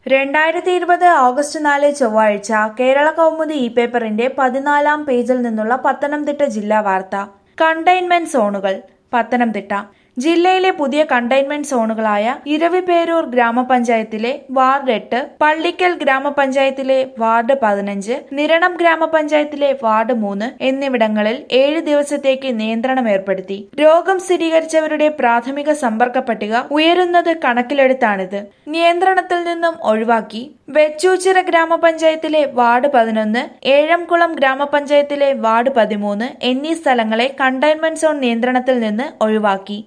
2020 August 4 ചൊവ്വാഴ്ച കേരള കൗമുദി പേപ്പറിന്റെ 14-ാം പേജിൽ നിന്നുള്ള പത്തനംതിട്ട ജില്ലാ വാർത്ത. കണ്ടെയ്ൻമെന്റ് സോണുകൾ. പത്തനംതിട്ട ജില്ലയിലെ പുതിയ കണ്ടെയ്ൻമെന്റ് സോണുകളായ ഇരവിപേരൂർ ഗ്രാമപഞ്ചായത്തിലെ വാർഡ് 8, പള്ളിക്കൽ ഗ്രാമപഞ്ചായത്തിലെ വാർഡ് 15, നിരണം ഗ്രാമപഞ്ചായത്തിലെ വാർഡ് 3 എന്നിവിടങ്ങളിൽ 7 ദിവസത്തേക്ക് നിയന്ത്രണം ഏർപ്പെടുത്തി. രോഗം സ്ഥിരീകരിച്ചവരുടെ പ്രാഥമിക സമ്പർക്ക പട്ടിക ഉയരുന്നത് കണക്കിലെടുത്താണിത്. നിയന്ത്രണത്തിൽ നിന്നും ഒഴിവാക്കി. വെച്ചൂച്ചിറ ഗ്രാമപഞ്ചായത്തിലെ വാർഡ് 11, ഏഴംകുളം ഗ്രാമപഞ്ചായത്തിലെ വാർഡ് 13 എന്നീ സ്ഥലങ്ങളെ കണ്ടെയ്ൻമെന്റ് സോൺ നിയന്ത്രണത്തിൽ നിന്ന് ഒഴിവാക്കി.